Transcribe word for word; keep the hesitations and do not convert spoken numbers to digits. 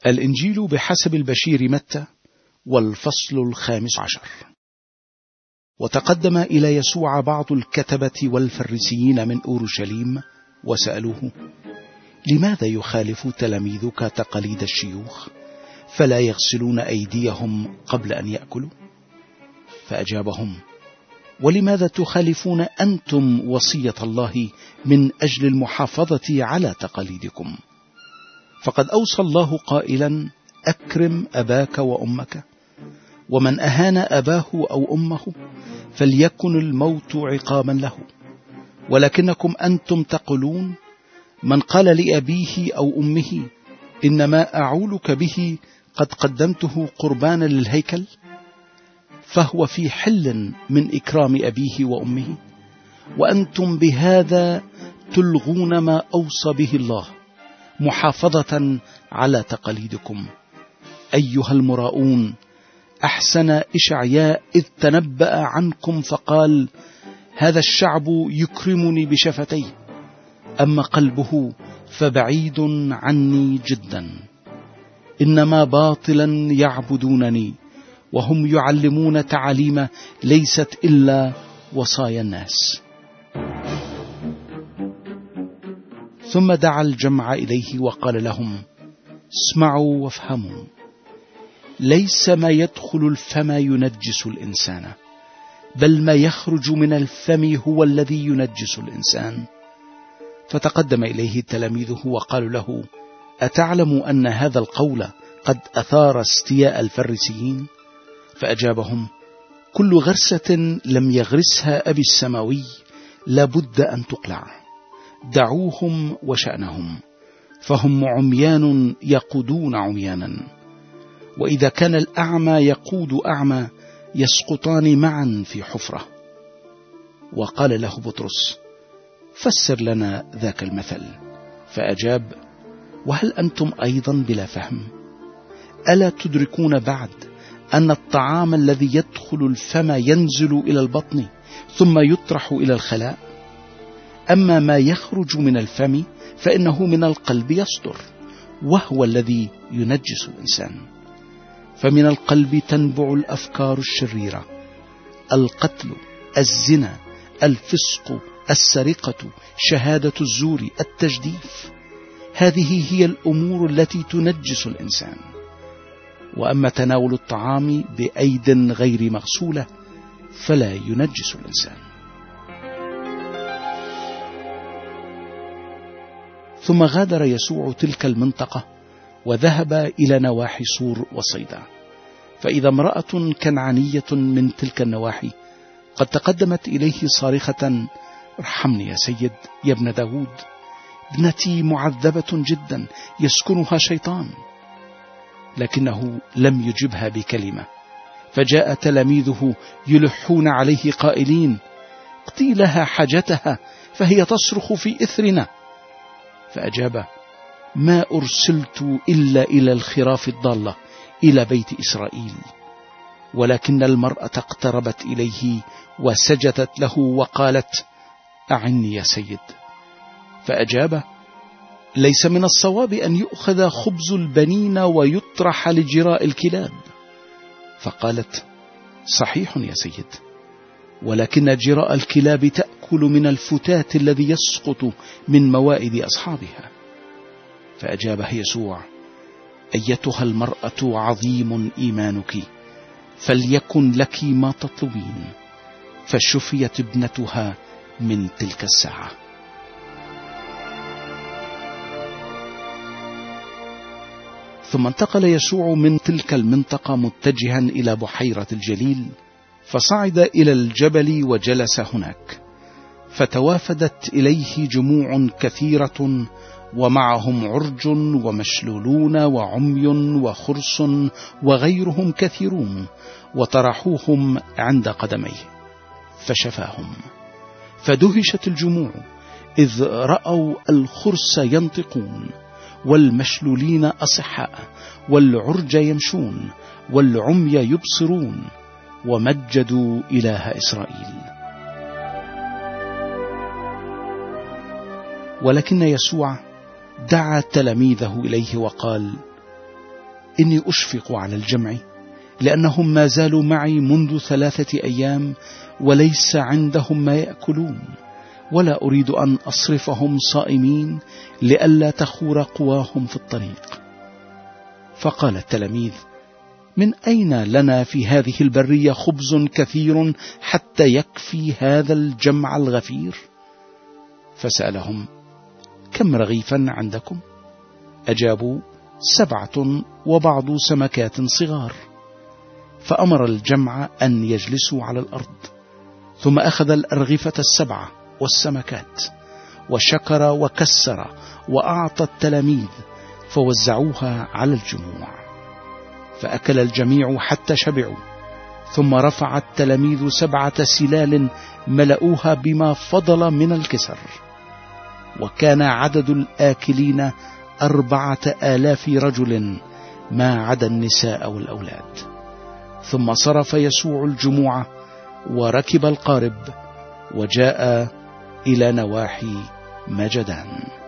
الإنجيل بحسب البشير متى، والفصل الخامس عشر. وتقدم إلى يسوع بعض الكتبة والفريسيين من أورشليم وسألوه: لماذا يخالف تلاميذك تقاليد الشيوخ فلا يغسلون أيديهم قبل أن يأكلوا؟ فأجابهم: ولماذا تخالفون أنتم وصية الله من أجل المحافظة على تقاليدكم؟ فقد أوصى الله قائلا: أكرم أباك وأمك، ومن أهان أباه أو أمه فليكن الموت عقابا له. ولكنكم أنتم تقولون: من قال لأبيه أو أمه إنما أعولك به قد قدمته قربانا للهيكل، فهو في حل من إكرام أبيه وأمه، وأنتم بهذا تلغون ما أوصى به الله محافظة على تقاليدكم. أيها المراؤون، أحسن إشعياء إذ تنبأ عنكم فقال: هذا الشعب يكرمني بشفتيه، أما قلبه فبعيد عني جدا. إنما باطلا يعبدونني، وهم يعلمون تعاليم ليست إلا وصايا الناس. ثم دعا الجمع إليه وقال لهم: اسمعوا وافهموا، ليس ما يدخل الفم ينجس الإنسان، بل ما يخرج من الفم هو الذي ينجس الإنسان. فتقدم إليه تلاميذه وقالوا له: أتعلم أن هذا القول قد أثار استياء الفريسيين؟ فأجابهم: كل غرسة لم يغرسها أبي السماوي لابد أن تقلع. دعوهم وشأنهم، فهم عميان يقودون عميانا، وإذا كان الأعمى يقود أعمى يسقطان معا في حفرة. وقال له بطرس: فسر لنا ذاك المثل. فأجاب: وهل أنتم أيضا بلا فهم؟ ألا تدركون بعد أن الطعام الذي يدخل الفم ينزل إلى البطن ثم يطرح إلى الخلاء؟ أما ما يخرج من الفم فإنه من القلب يصدر، وهو الذي ينجس الإنسان. فمن القلب تنبع الأفكار الشريرة: القتل، الزنا، الفسق، السرقة، شهادة الزور، التجديف. هذه هي الأمور التي تنجس الإنسان. وأما تناول الطعام بأيد غير مغسولة فلا ينجس الإنسان. ثم غادر يسوع تلك المنطقة وذهب إلى نواحي صور وصيدا، فإذا امرأة كنعانية من تلك النواحي قد تقدمت إليه صارخة: ارحمني يا سيد يا ابن داود، ابنتي معذبة جدا يسكنها شيطان. لكنه لم يجبها بكلمة، فجاء تلاميذه يلحون عليه قائلين: اقضي لها حاجتها فهي تصرخ في إثرنا. فأجاب: ما أرسلت إلا إلى الخراف الضالة، إلى بيت إسرائيل. ولكن المرأة اقتربت إليه وسجدت له وقالت: أعني يا سيد. فأجاب: ليس من الصواب أن يؤخذ خبز البنين ويطرح لجراء الكلاب. فقالت: صحيح يا سيد، ولكن جراء الكلاب تأكل من الفتات الذي يسقط من موائد أصحابها. فأجابها يسوع: أيتها المرأة عظيم إيمانك، فليكن لك ما تطلبين. فشفيت ابنتها من تلك الساعة. ثم انتقل يسوع من تلك المنطقة متجها إلى بحيرة الجليل، فصعد إلى الجبل وجلس هناك. فتوافدت إليه جموع كثيرة، ومعهم عرج ومشلولون وعمي وخرس وغيرهم كثيرون، وطرحوهم عند قدميه فشفاهم. فدهشت الجموع إذ رأوا الخرس ينطقون، والمشلولين أصحاء، والعرج يمشون، والعمي يبصرون، ومجدوا إله إسرائيل. ولكن يسوع دعا تلاميذه إليه وقال: إني أشفق على الجمع، لأنهم ما زالوا معي منذ ثلاثة أيام وليس عندهم ما يأكلون، ولا أريد أن أصرفهم صائمين لئلا تخور قواهم في الطريق. فقال التلاميذ: من أين لنا في هذه البرية خبز كثير حتى يكفي هذا الجمع الغفير؟ فسألهم: كم رغيفا عندكم؟ أجابوا: سبعة وبعض سمكات صغار. فأمر الجمع أن يجلسوا على الأرض، ثم أخذ الأرغفة السبعة والسمكات وشكر وكسر وأعطى التلاميذ، فوزعوها على الجموع. فأكل الجميع حتى شبعوا، ثم رفع التلاميذ سبعة سلال ملؤوها بما فضل من الكسر، وكان عدد الآكلين أربعة آلاف رجل ما عدا النساء والأولاد. ثم صرف يسوع الجموع وركب القارب وجاء إلى نواحي مجدان.